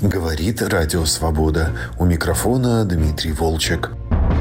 Говорит Радио Свобода. У микрофона Дмитрий Волчек.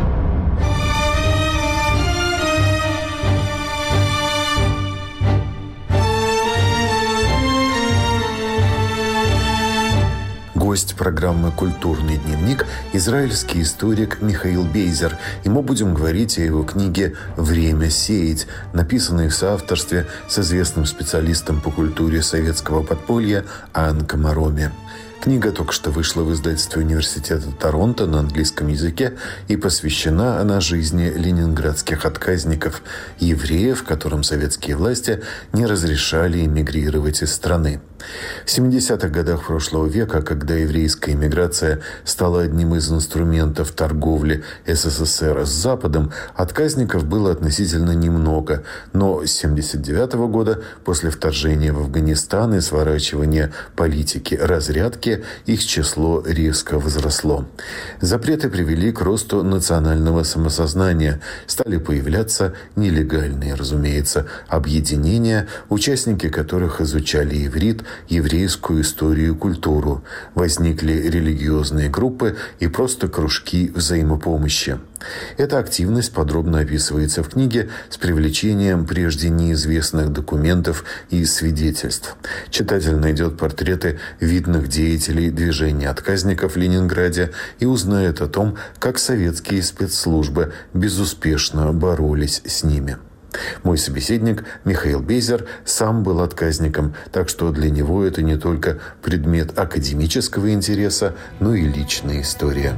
Гость программы «Культурный дневник» – израильский историк Михаил Бейзер. И мы будем говорить о его книге «Время сеять», написанной в соавторстве с известным специалистом по культуре советского подполья Ан Комароми. Книга только что вышла в издательстве Университета Торонто на английском языке, и посвящена она жизни ленинградских отказников, евреев, которым советские власти не разрешали эмигрировать из страны. В 70-х годах прошлого века, когда еврейская эмиграция стала одним из инструментов торговли СССР с Западом, отказников было относительно немного. Но с 1979 года, после вторжения в Афганистан и сворачивания политики разрядки, их число резко возросло. Запреты привели к росту национального самосознания. Стали появляться нелегальные, разумеется, объединения, участники которых изучали иврит, еврейскую историю и культуру. Возникли религиозные группы и просто кружки взаимопомощи. Эта активность подробно описывается в книге с привлечением прежде неизвестных документов и свидетельств. Читатель найдет портреты видных деятелей движения отказников в Ленинграде и узнает о том, как советские спецслужбы безуспешно боролись с ними. Мой собеседник Михаил Бейзер сам был отказником, так что для него это не только предмет академического интереса, но и личная история.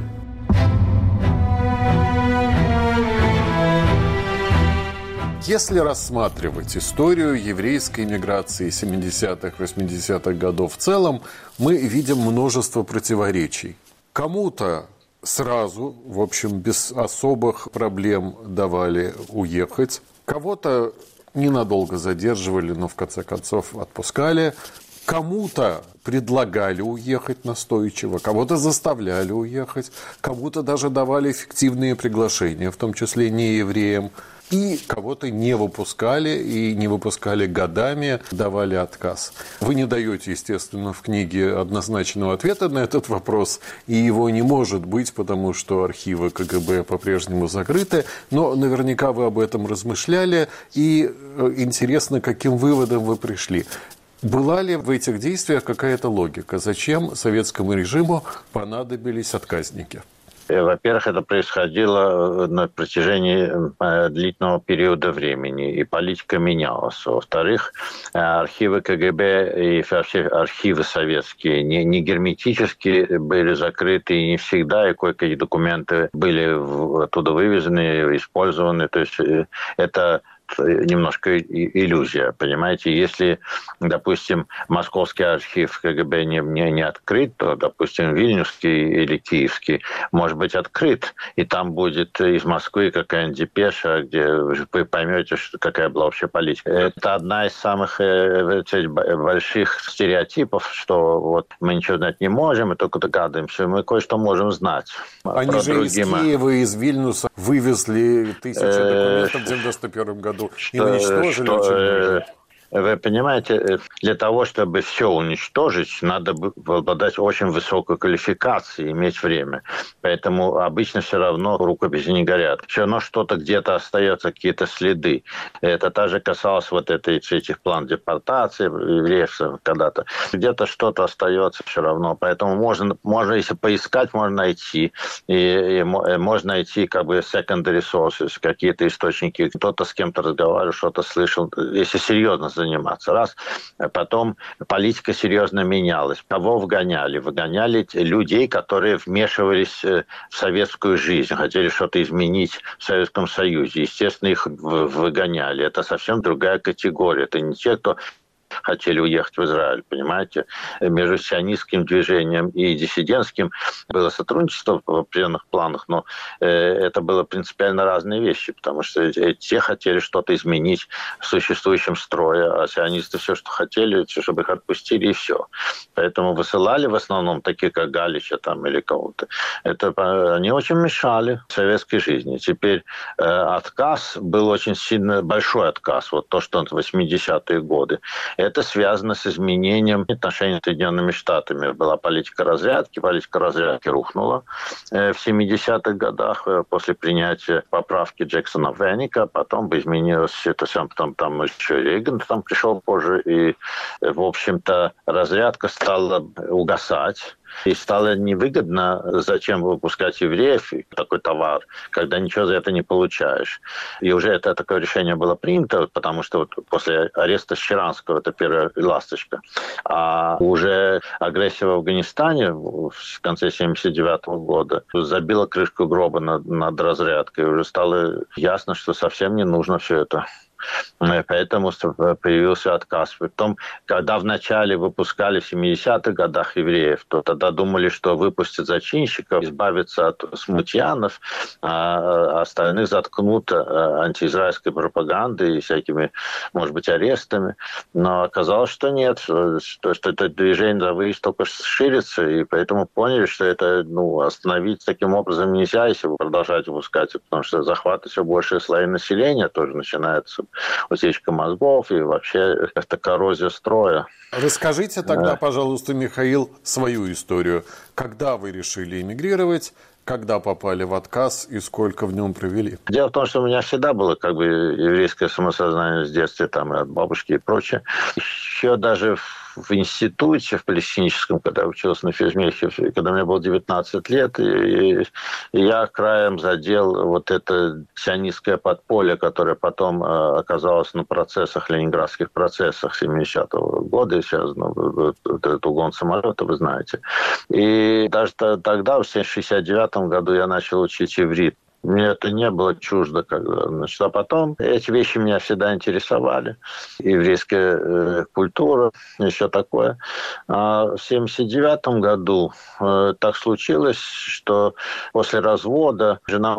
Если рассматривать историю еврейской эмиграции 70-х, 80-х годов в целом, мы видим множество противоречий. Кому-то сразу, в общем, без особых проблем давали уехать. Кого-то ненадолго задерживали, но в конце концов отпускали. Кому-то предлагали уехать настойчиво, кого-то заставляли уехать, кому-то даже давали фиктивные приглашения, в том числе не евреям. И кого-то не выпускали, и не выпускали годами, давали отказ. Вы не даете, естественно, в книге однозначного ответа на этот вопрос, и его не может быть, потому что архивы КГБ по-прежнему закрыты, но наверняка вы об этом размышляли, и интересно, к каким выводам вы пришли. Была ли в этих действиях какая-то логика? Зачем советскому режиму понадобились отказники? Во-первых, это происходило на протяжении длительного периода времени, и политика менялась. Во-вторых, архивы КГБ и вообще архивы советские не герметически были закрыты, и не всегда, и кое-какие документы были оттуда вывезены, использованы. То есть это немножко иллюзия, понимаете? Если, допустим, московский архив КГБ не открыт, то, допустим, вильнюсский или киевский может быть открыт, и там будет из Москвы какая-нибудь депеша, где вы поймете, какая была вообще политика. Это одна из самых больших стереотипов, что вот мы ничего знать не можем, мы только догадываемся, мы кое-что можем знать. Они же из Киева, из Вильнюса вывезли тысячи документов в 1991 году. И уничтожили очень много. Вы понимаете, для того, чтобы все уничтожить, надо обладать очень высокой квалификацией, иметь время. Поэтому обычно все равно рукописи не горят. Все равно что-то где-то остается, какие-то следы. Это также касалось вот этих планов депортации евреев когда-то. Где-то что-то остается все равно. Поэтому можно если поискать, можно найти. И можно найти как бы secondary sources, какие-то источники. Кто-то с кем-то разговаривал, что-то слышал. Если серьезно заниматься. Раз. Потом политика серьезно менялась. Кого вгоняли? Вгоняли людей, которые вмешивались в советскую жизнь, хотели что-то изменить в Советском Союзе. Естественно, их выгоняли. Это совсем другая категория. Это не те, кто хотели уехать в Израиль, понимаете? Между сионистским движением и диссидентским было сотрудничество в определенных планах, но это было принципиально разные вещи, потому что те хотели что-то изменить в существующем строе, а сионисты все, что хотели, чтобы их отпустили, и все. Поэтому высылали в основном такие, как Галича там, или кого-то. Они очень мешали советской жизни. Теперь отказ был очень сильно, большой отказ, вот то, что в 80-е годы. Это связано с изменением отношений с Соединенными Штатами. Была политика разрядки рухнула в 70-х годах после принятия поправки Джексона-Веника, потом бы изменилось это сам, потом там еще Рейган там пришел позже, и, в общем-то, разрядка стала угасать. И стало невыгодно, зачем выпускать евреев, такой товар, когда ничего за это не получаешь. И уже это такое решение было принято, потому что вот после ареста Щеранского, это первая ласточка, а уже агрессия в Афганистане в конце 1979 года забила крышку гроба над разрядкой. Уже стало ясно, что совсем не нужно все это. Поэтому появился отказ. Потом, когда вначале выпускали в 70-х годах евреев, то тогда думали, что выпустят зачинщиков, избавятся от смутьянов, а остальных заткнут антиизраильской пропагандой и всякими, может быть, арестами. Но оказалось, что нет, что это движение за выезд только ширится, и поэтому поняли, что это остановить таким образом нельзя, если вы продолжаете выпускать, потому что захваты все большие слои населения тоже начинаются. Утечка мозгов и вообще как-то коррозия строя. Расскажите тогда, пожалуйста, Михаил, свою историю. Когда вы решили эмигрировать, когда попали в отказ и сколько в нем провели? Дело в том, что у меня всегда было еврейское самосознание с детства, там, и от бабушки и прочее. Еще даже в институте, в палестиническом, когда я учился на физмехе, когда мне было 19 лет, и я краем задел вот это сионистское подполье, которое потом оказалось на процессах, ленинградских процессах 70-го года, и связано вот этот угон самолета, вы знаете. И даже тогда, в 1969 году, я начал учить иврит. Мне это не было чуждо. А потом эти вещи меня всегда интересовали. Еврейская культура и все такое. А в 1979 году так случилось, что после развода жена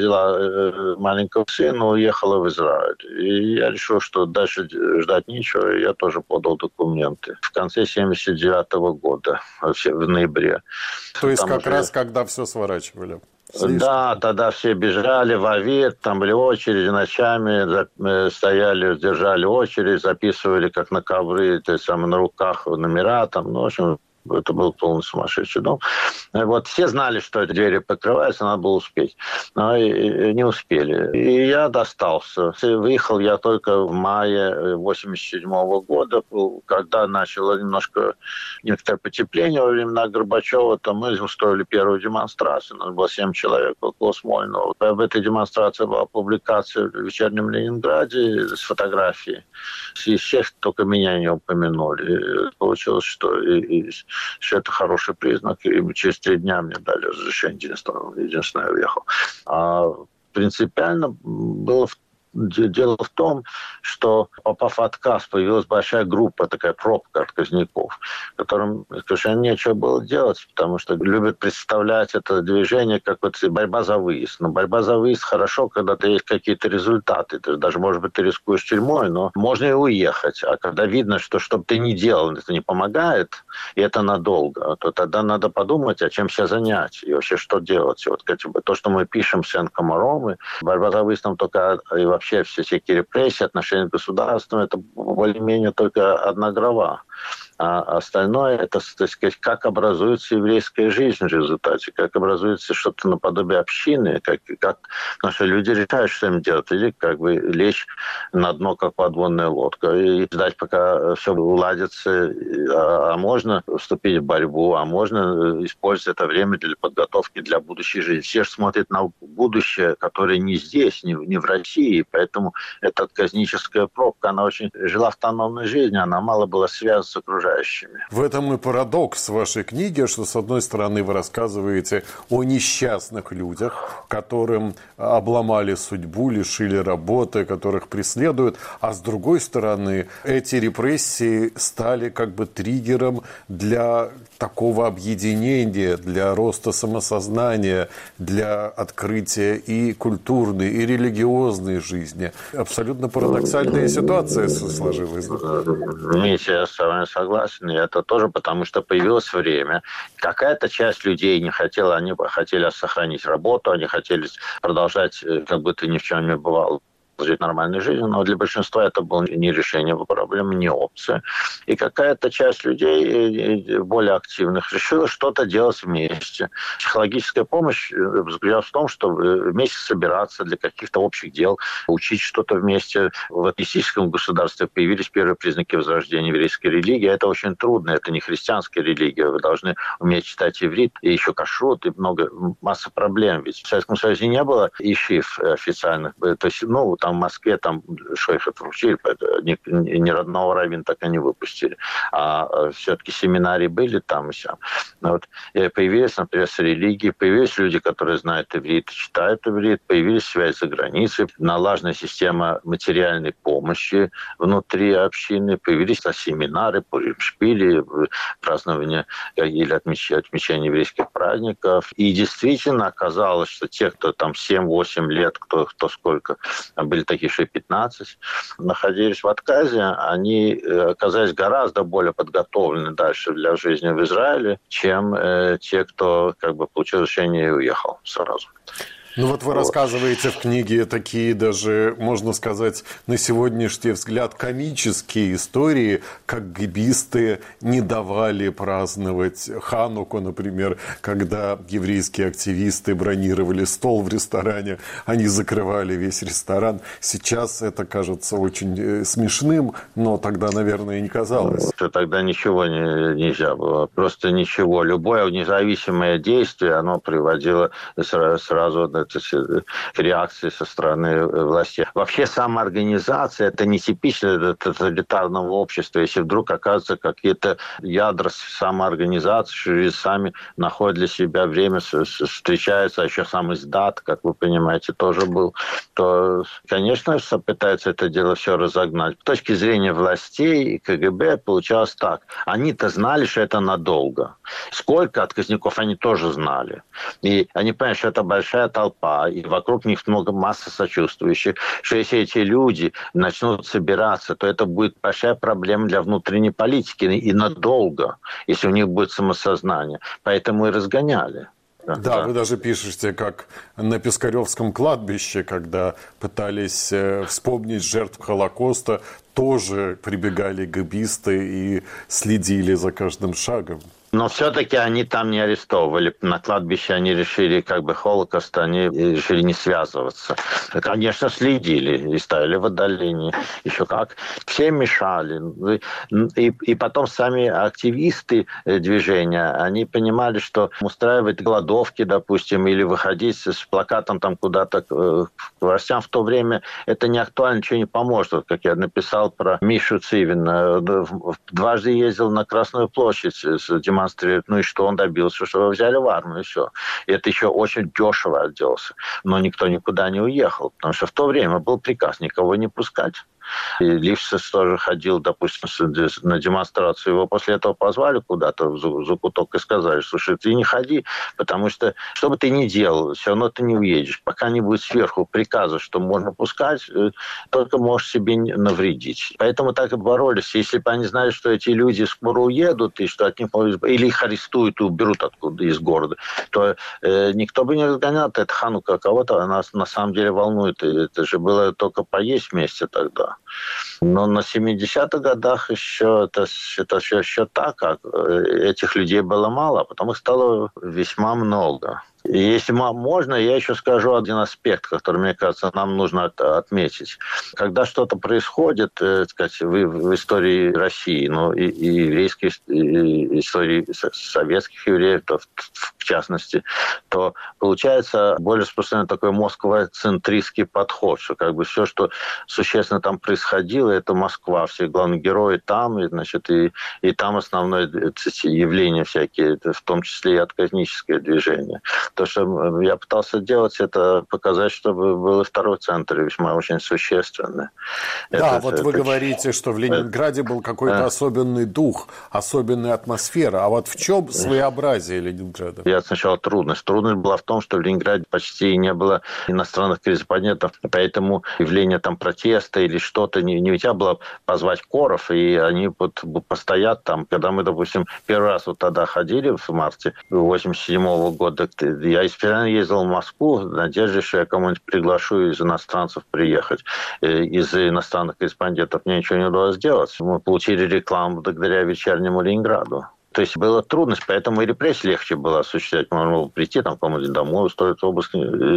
взяла маленького сына и уехала в Израиль. И я решил, что дальше ждать нечего, и я тоже подал документы. В конце 1979 года, в ноябре. То есть как раз когда все сворачивали? Да, тогда все бежали в Авет, там были очереди, ночами стояли, держали очередь, записывали как на ковры, то есть самое на руках номера, там, в общем, это был полный сумасшедший дом. Вот все знали, что двери покрываются, надо было успеть. Но и не успели. И я достался. Выехал я только в мае 1987 года, когда начало некоторое потепление во времена Горбачева. Там мы устроили первую демонстрацию. У нас было 7 человек около Смольного. Об этой демонстрации была публикация в «Вечернем Ленинграде» с фотографией. Из всех только меня не упомянули. И получилось, что это хороший признак. И через 3 дня мне дали разрешение. Единственное, я уехал. А принципиально было дело в том, что, попав в отказ, появилась большая группа, такая пробка отказников, которым совершенно нечего было делать, потому что любят представлять это движение как вот борьба за выезд. Но борьба за выезд хорошо, когда есть какие-то результаты. Даже, может быть, ты рискуешь тюрьмой, но можно и уехать. А когда видно, что бы ты ни делал, это не помогает, и это надолго, то тогда надо подумать, а чем себя занять и вообще что делать. Вот то, что мы пишем с Сен Комаром, борьба за выездом только и вообще все всякие репрессии, отношения с государством, это более-менее только одна глава. А остальное, это, так сказать, как образуется еврейская жизнь в результате, как образуется что-то наподобие общины, как наши люди решают, что им делать, или как бы лечь на дно, как подводная лодка, и ждать, пока все уладится, а можно вступить в борьбу, а можно использовать это время для подготовки для будущей жизни. Все же смотрят на будущее, которое не здесь, не в России, поэтому эта отказническая пробка, она очень жила автономной жизнью, она мало была связана с окружающими. В этом и парадокс вашей книги, что, с одной стороны, вы рассказываете о несчастных людях, которым обломали судьбу, лишили работы, которых преследуют, а с другой стороны, эти репрессии стали как бы триггером для такого объединения, для роста самосознания, для открытия и культурной, и религиозной жизни. Абсолютно парадоксальная ситуация сложилась. Митя, я с вами согласен. И это тоже потому, что появилось время. Какая-то часть людей не хотела, они хотели сохранить работу, они хотели продолжать, как будто ни в чем не бывало, жить нормальной жизнью, но для большинства это было не решение проблемы, не опция. И какая-то часть людей, более активных, решила что-то делать вместе. Психологическая помощь заключалась в том, чтобы вместе собираться для каких-то общих дел, учить что-то вместе. В атеистическом государстве появились первые признаки возрождения еврейской религии. Это очень трудно, это не христианская религия. Вы должны уметь читать иврит, и еще кашрут, и масса проблем. Ведь в Советском Союзе не было ишив официальных. То есть, там в Москве там шейхов учили, ни родного раввина так и не выпустили. А все-таки семинарии были там и сям. И появились, например, с религией, появились люди, которые знают иврит, читают иврит, появились связи за границей, налаженная система материальной помощи внутри общины, появились семинары, пурим-шпили, празднование или отмечание еврейских праздников. И действительно оказалось, что те, кто там 7-8 лет, кто сколько, были такие, что и 15, находились в отказе, они оказались гораздо более подготовлены дальше для жизни в Израиле, чем те, кто получил решение и уехал сразу. Вы рассказываете в книге такие даже, можно сказать, на сегодняшний взгляд комические истории, как гэбисты не давали праздновать Хануку, например, когда еврейские активисты бронировали стол в ресторане, они закрывали весь ресторан. Сейчас это кажется очень смешным, но тогда, наверное, не казалось. Тогда ничего нельзя было, просто ничего. Любое независимое действие, оно приводило сразу реакции со стороны властей. Вообще самоорганизация – это не типично тоталитарного общества. Если вдруг оказывается какие-то ядра самоорганизации, что сами находят для себя время, встречаются, а еще сам издат, как вы понимаете, тоже был, то, конечно, пытаются это дело все разогнать. С точки зрения властей и КГБ получалось так. Они-то знали, что это надолго. Сколько отказников они тоже знали. И они понимают, что это большая толпа, и вокруг них масса сочувствующих, что если эти люди начнут собираться, то это будет большая проблема для внутренней политики и надолго, если у них будет самосознание. Поэтому и разгоняли. Да, вы даже пишете, как на Пискаревском кладбище, когда пытались вспомнить жертв Холокоста, тоже прибегали гэбисты и следили за каждым шагом. Но все-таки они там не арестовывали. На кладбище они решили, Холокост, они решили не связываться. Конечно, следили и ставили в отдалении. Еще как. Все мешали. И потом сами активисты движения, они понимали, что устраивать голодовки, допустим, или выходить с плакатом там куда-то к властям в то время, это не актуально, ничего не поможет. Вот, как я написал про Мишу Цивина. Дважды ездил на Красную площадь с демонстрирует, и что он добился, что его взяли в армию, и все. И это еще очень дешево отделался. Но никто никуда не уехал, потому что в то время был приказ никого не пускать. И Лившиц тоже ходил, допустим, на демонстрацию. Его после этого позвали куда-то в закуток и сказали: слушай, ты не ходи, потому что, что бы ты ни делал, все равно ты не уедешь. Пока не будет сверху приказа, что можно пускать, только можешь себе навредить. Поэтому так и боролись. Если бы они знали, что эти люди скоро уедут, и что от них или их арестуют и уберут откуда из города, то никто бы не разгонял. Это Ханука кого-то, она на самом деле волнует. Это же было только поесть вместе тогда. Но на 70-х годах еще это еще так, как этих людей было мало, а потом их стало весьма много. И если можно, я еще скажу один аспект, который, мне кажется, нам нужно отметить. Когда что-то происходит, сказать, в истории России, и еврейской истории советских евреев, в частности, то получается более распространен такой москвоцентристский подход, что все, что существенно там происходило, это Москва, все главные герои там, и там основное явление всякие, в том числе и отказническое движение. То, что я пытался делать, это показать, чтобы был и второй центр, весьма очень существенный. Да, вы говорите, что в Ленинграде был какой-то особенный дух, особенная атмосфера. А вот в чем своеобразие Ленинграда? Я говорят, сначала трудность. Трудность была в том, что в Ленинграде почти не было иностранных корреспондентов, поэтому явление там протеста или что-то нельзя было позвать коров, и они вот постоят там. Когда мы, допустим, первый раз вот тогда ходили в марте 87 года, я специально ездил в Москву в надежде, что я кому-нибудь приглашу из иностранцев приехать. Из иностранных корреспондентов мне ничего не удалось сделать. Мы получили рекламу благодаря вечернему Ленинграду. То есть была трудность, поэтому и репрессии легче было осуществлять. Можно было прийти там кому-нибудь домой, устроить обыск,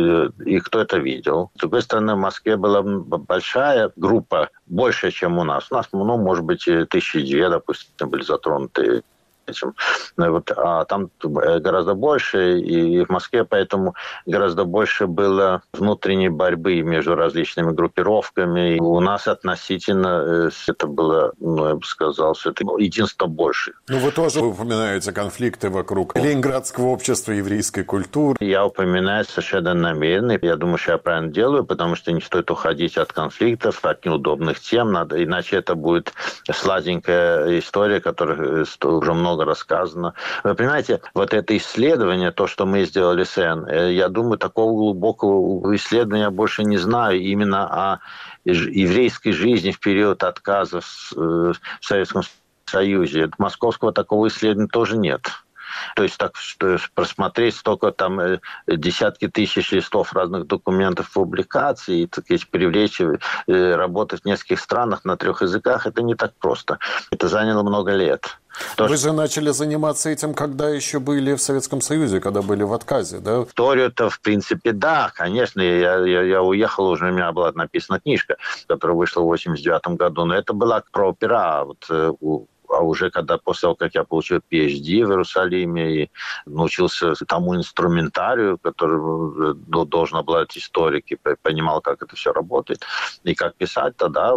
и кто это видел. С другой стороны, в Москве была большая группа, больше, чем у нас. У нас, может быть, 1002, допустим, были затронуты этим. А там гораздо больше, и в Москве поэтому гораздо больше было внутренней борьбы между различными группировками. И у нас относительно это было, я бы сказал, что это единство больше. Вы тоже упоминаете конфликты вокруг Ленинградского общества еврейской культуры. Я упоминаю совершенно намеренно. Я думаю, что я правильно делаю, потому что не стоит уходить от конфликтов, от неудобных тем. Иначе это будет сладенькая история, которая уже много рассказано. Вы понимаете, вот это исследование, то, что мы сделали с Н, я думаю, такого глубокого исследования я больше не знаю именно о еврейской жизни в период отказа в Советском Союзе. Московского такого исследования тоже нет. То есть так, что просмотреть столько там десятки тысяч листов разных документов, публикаций, и, так сказать, привлечь, работать в нескольких странах на 3 языках, это не так просто. Это заняло много лет. Вы же начали заниматься этим, когда еще были в Советском Союзе, когда были в отказе, да? Историю-то, в принципе, да, конечно. Я уехал, уже у меня была написана книжка, которая вышла в 1989 году, но это была про опера, а уже когда после того, как я получил PhD в Иерусалиме и научился тому инструментарию, который должен обладать историк, и понимал, как это все работает, и как писать, тогда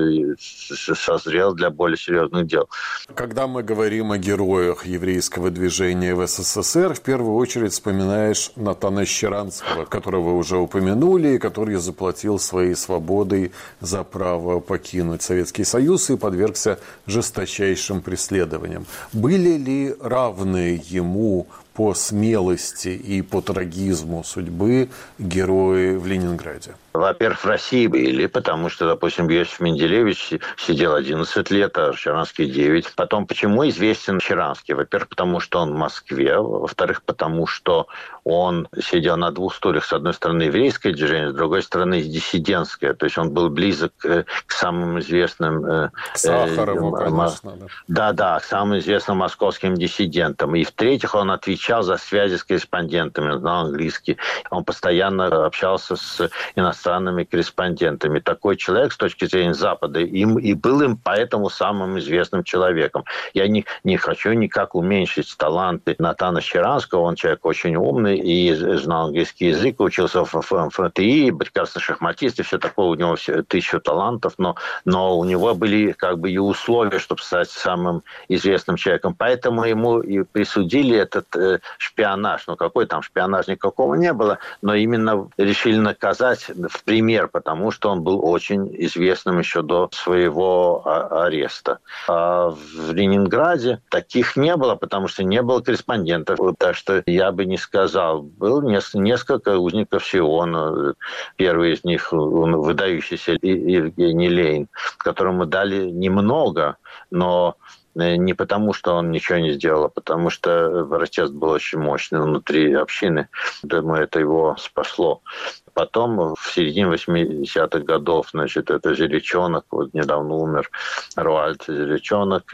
созрел для более серьезных дел. Когда мы говорим о героях еврейского движения в СССР, в первую очередь вспоминаешь Натана Щеранского, которого вы уже упомянули, который заплатил своей свободой за право покинуть Советский Союз и подвергся жесточайшим преследованиям. Были ли равные ему по смелости и по трагизму судьбы герои в Ленинграде? Во-первых, в России были, потому что, допустим, Иосиф Менделевич сидел 11 лет, а Щеранский 9. Потом, почему известен Щеранский? Во-первых, потому что он в Москве. Во-вторых, потому что он сидел на 2 стульях. С одной стороны, еврейское движение, с другой стороны, диссидентское. То есть он был близок к самым известным... К Сахарову, конечно. Да, к самым известным московским диссидентам. И в-третьих, он отвечал за связи с корреспондентами, знал английский. Он постоянно общался с иностранными корреспондентами. Такой человек, с точки зрения Запада, и был им поэтому самым известным человеком. Я не хочу никак уменьшить таланты Натана Щеранского. Он человек очень умный и знал английский язык, учился в ФТИ, прекрасный шахматист, и все такое. У него 1000 талантов, но у него были и условия, чтобы стать самым известным человеком. Поэтому ему и присудили этот шпионаж. Какой там шпионаж, никакого не было, но именно решили наказать в пример, потому что он был очень известным еще до своего ареста. А в Ленинграде таких не было, потому что не было корреспондентов. Так что я бы не сказал. Было несколько узников Сиона. Первый из них выдающийся Евгений Лейн, которому дали немного, но не потому, что он ничего не сделал, а потому что протест был очень мощный внутри общины. Думаю, это его спасло. Потом, в середине 80-х годов, это Зелечонок, недавно умер Руальд Зелечонок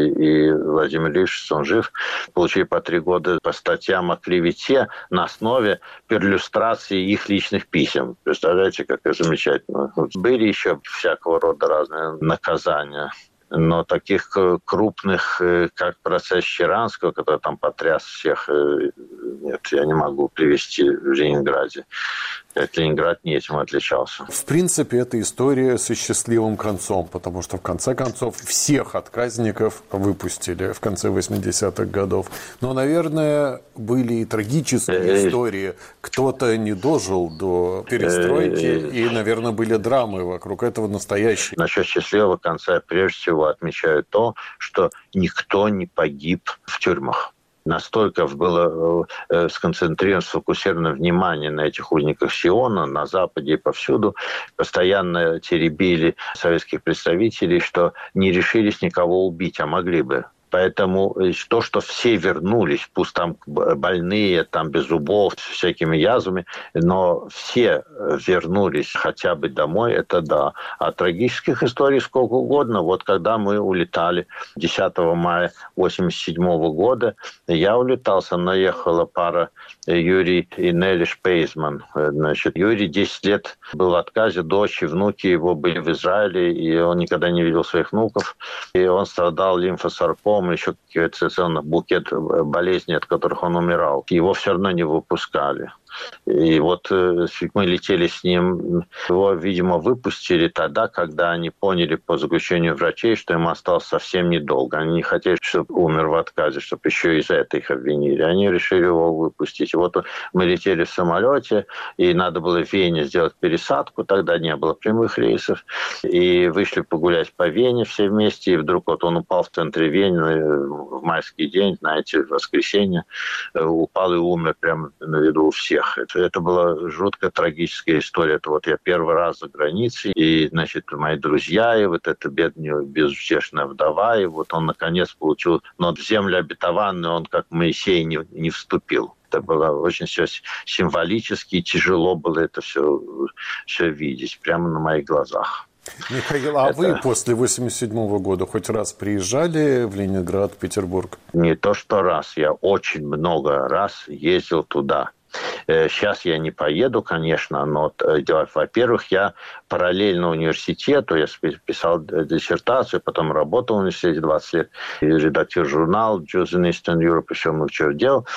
и Владимир Ильич, он жив, получили по 3 года по статьям о клевете на основе перлюстрации их личных писем. Представляете, как это замечательно. Были еще всякого рода разные наказания. Но таких крупных, как процесс Щеранского, который там потряс всех, нет, я не могу привести в Ленинграде. Ленинград не этим отличался. В принципе, это история со счастливым концом, потому что, в конце концов, всех отказников выпустили в конце 80-х годов. Но, наверное, были и трагические истории. Кто-то не дожил до перестройки, и, наверное, были драмы вокруг этого настоящие. Насчет счастливого конца я прежде всего отмечаю то, что никто не погиб в тюрьмах. настолько было сконцентрировано, сфокусировано внимание на этих узниках Сиона, на Западе и повсюду, постоянно теребили советских представителей, что не решились никого убить, а могли бы. Поэтому то, что все вернулись, пусть там больные, там без зубов, с всякими язвами, но все вернулись хотя бы домой, это да. А трагических историй сколько угодно. Вот когда мы улетали 10 мая 1987 года, я улетал, со мной ехала пара Юрий и Нелли Шпейзман. Значит, Юрий 10 лет был в отказе, дочь и внуки его были в Израиле, и он никогда не видел своих внуков. И он страдал лимфосаркомой, еще какой-то букет болезней, от которых он умирал. Его все равно не выпускали. И вот мы летели с ним, его, видимо, выпустили тогда, когда они поняли по заключению врачей, что ему осталось совсем недолго. Они не хотели, чтобы умер в отказе, чтобы еще и за это их обвинили. Они решили его выпустить. И вот мы летели в самолете, и надо было в Вене сделать пересадку, тогда не было прямых рейсов. И вышли погулять по Вене все вместе, и вдруг вот он упал в центре Вены в майский день, знаете, в воскресенье, упал и умер прямо на виду у всех. Это была жуткая трагическая история. Это вот я первый раз за границей, и, значит, мои друзья, и вот эта бедная, безутешная вдова, и вот он, наконец, получил, но в землю обетованную он, как Моисей, не вступил. Это было очень все символически, и тяжело было это все видеть прямо на моих глазах. Михаил, а вы после 1987 года хоть раз приезжали в Ленинград, Петербург? Не то что раз, я очень много раз ездил туда. Сейчас я не поеду, конечно, но, во-первых, я параллельно университету, я писал диссертацию, потом работал в университете 20 лет, редактор журнала Jews in Eastern Europe, еще много чего делал,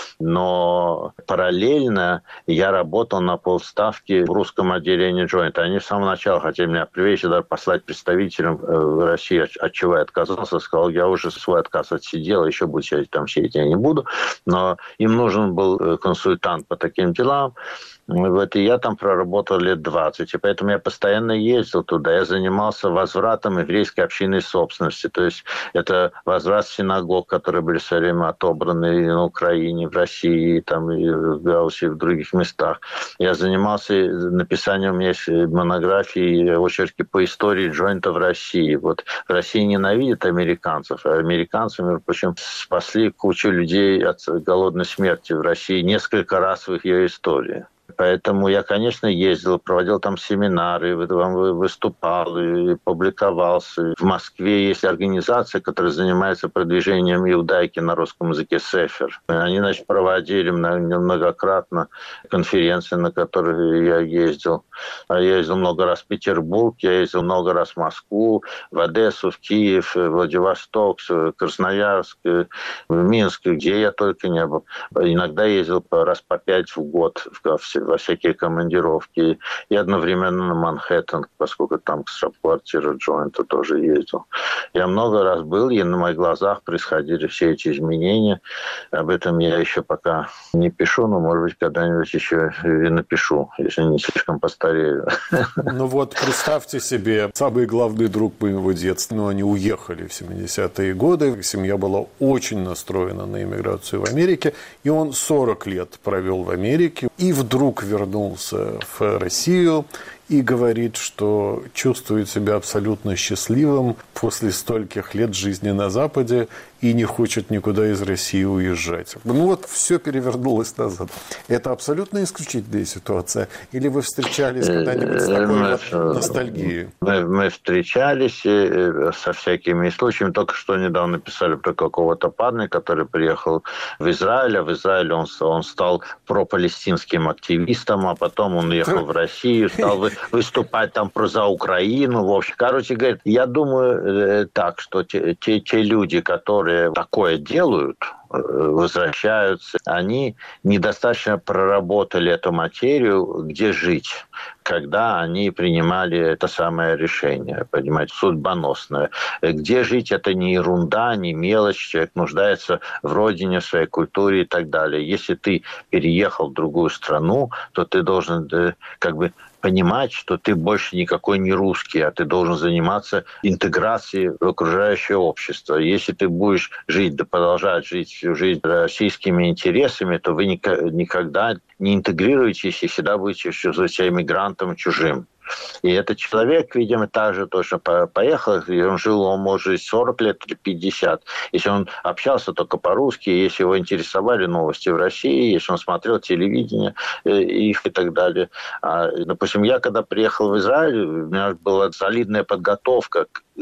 но параллельно я работал на полставки в русском отделении Joint. Они с самого начала хотели меня привлечь, даже послать представителям в России, от чего я отказался, сказал, я уже свой отказ отсидел, еще буду сидеть я не буду, но им нужен был консультант по таким делам. Вот, и я там проработал лет 20. И поэтому я постоянно ездил туда. Я занимался возвратом еврейской общинной собственности. То есть это возврат синагог, которые были все время отобраны и на Украине, в России, там, и в Беларуси, и в других местах. Я занимался написанием, у меня есть монографии, очерки по истории джойнта в России. Вот в России ненавидят американцев. А американцы, между прочим, спасли кучу людей от голодной смерти в России несколько раз в их ее истории. Поэтому я, конечно, ездил, проводил там семинары, выступал и публиковался. В Москве есть организация, которая занимается продвижением иудаики на русском языке «Сефер». Они, значит, проводили многократно конференции, на которые я ездил. Я ездил много раз в Петербург, я ездил много раз в Москву, в Одессу, в Киев, в Владивосток, в Красноярск, в Минск, где я только не был. Иногда ездил раз по 5 в год во всякие командировки. И одновременно на Манхэттен, поскольку там штаб-квартира Джойнта тоже ездил. Я много раз был, и на моих глазах происходили все эти изменения. Об этом я еще пока не пишу, но, может быть, когда-нибудь еще и напишу, если не слишком постарею. Ну вот, представьте себе, самый главный друг моего детства, но они уехали в 70-е годы. Семья была очень настроена на иммиграцию в Америке, и он 40 лет провел в Америке, и вдруг вернулся в Россию и говорит, что чувствует себя абсолютно счастливым после стольких лет жизни на Западе и не хочет никуда из России уезжать. Ну вот, все перевернулось назад. Это абсолютно исключительная ситуация? Или вы встречались когда-нибудь с такой ностальгией? Мы встречались со всякими случаями. Только что недавно писали про какого-то парня, который приехал в Израиль, а в Израиле он стал пропалестинским активистом, а потом он уехал в Россию, стал выступать там за Украину. В общем, короче говоря, я думаю так, что те люди, которые такое делают, возвращаются, они недостаточно проработали эту материю, где жить, когда они принимали это самое решение, понимаете, судьбоносное. Где жить – это не ерунда, не мелочь, человек нуждается в родине, в своей культуре и так далее. Если ты переехал в другую страну, то ты должен понимать, что ты больше никакой не русский, а ты должен заниматься интеграцией в окружающее общество. Если ты будешь жить, да продолжать жить всю жизнь российскими интересами, то вы никогда не интегрируетесь и всегда будете чувствовать себя иммигрантом чужим. И этот человек, видимо, также точно поехал, и он жил, он может жить 40 лет или 50. Если он общался только по-русски, если его интересовали новости в России, если он смотрел телевидение их и так далее. Допустим, я когда приехал в Израиль, у меня была солидная подготовка.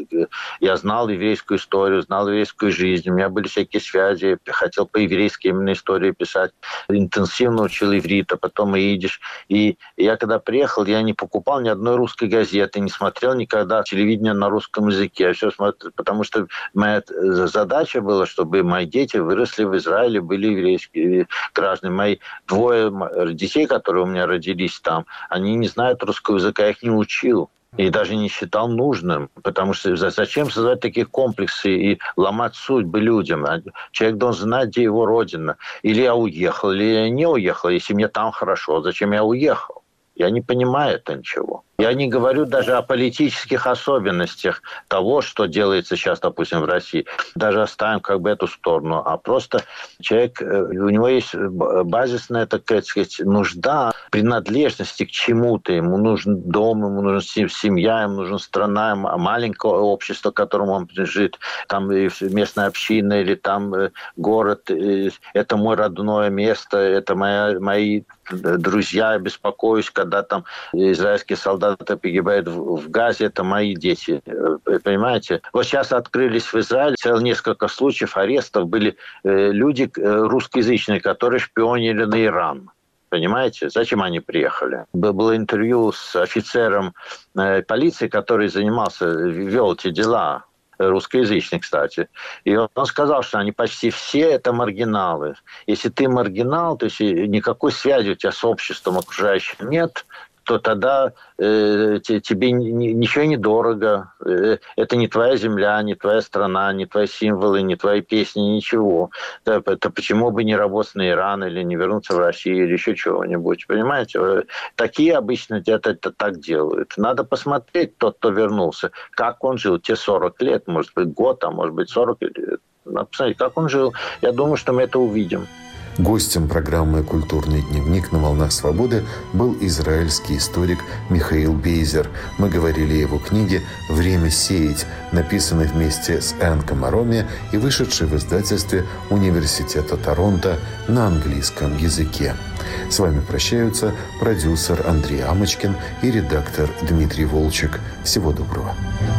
Я знал еврейскую историю, знал еврейскую жизнь, у меня были всякие связи, хотел по-еврейски именно истории писать, интенсивно учил иврит, а потом и идиш. И я когда приехал, я не покупал ни одной русской газеты, не смотрел никогда телевидение на русском языке. Я все смотрел, потому что моя задача была, чтобы мои дети выросли в Израиле, были еврейские граждане. Мои 2 детей, которые у меня родились там, они не знают русского языка, я их не учил. И даже не считал нужным, потому что зачем создавать такие комплексы и ломать судьбы людям? Человек должен знать, где его родина. Или я уехал, или я не уехал. Если мне там хорошо, зачем я уехал? Я не понимаю это ничего. Я не говорю даже о политических особенностях того, что делается сейчас, допустим, в России. Даже оставим как бы эту сторону. А просто человек, у него есть базисная, так сказать, нужда принадлежности к чему-то. Ему нужен дом, ему нужна семья, ему нужна страна, маленькое общество, к которому он принадлежит. Там местная община или там город. Это мое родное место, это мои друзья. Я беспокоюсь, когда там израильские солдаты погибают в Газе, это мои дети. Понимаете? Вот сейчас открылись в Израиле целых несколько случаев арестов. Были люди русскоязычные, которые шпионили на Иран. Понимаете? Зачем они приехали? Было интервью с офицером полиции, который вел эти дела. Русскоязычный, кстати. И он сказал, что они почти все это маргиналы. Если ты маргинал, то есть никакой связи у тебя с обществом окружающим нет, то тогда тебе ничего не дорого. Это не твоя земля, не твоя страна, не твои символы, не твои песни, ничего. Это почему бы не работать на Иран или не вернуться в Россию или еще чего-нибудь. Понимаете? Такие обычно это так делают. Надо посмотреть, тот, кто вернулся, как он жил те 40 лет, может быть, год, а может быть, 40 лет. Надо посмотреть, как он жил. Я думаю, что мы это увидим. Гостем программы «Культурный дневник» на «Волнах свободы» был израильский историк Михаил Бейзер. Мы говорили о его книге «Время сеять», написанной вместе с Энн Комароми и вышедшей в издательстве Университета Торонто на английском языке. С вами прощаются продюсер Андрей Амочкин и редактор Дмитрий Волчек. Всего доброго.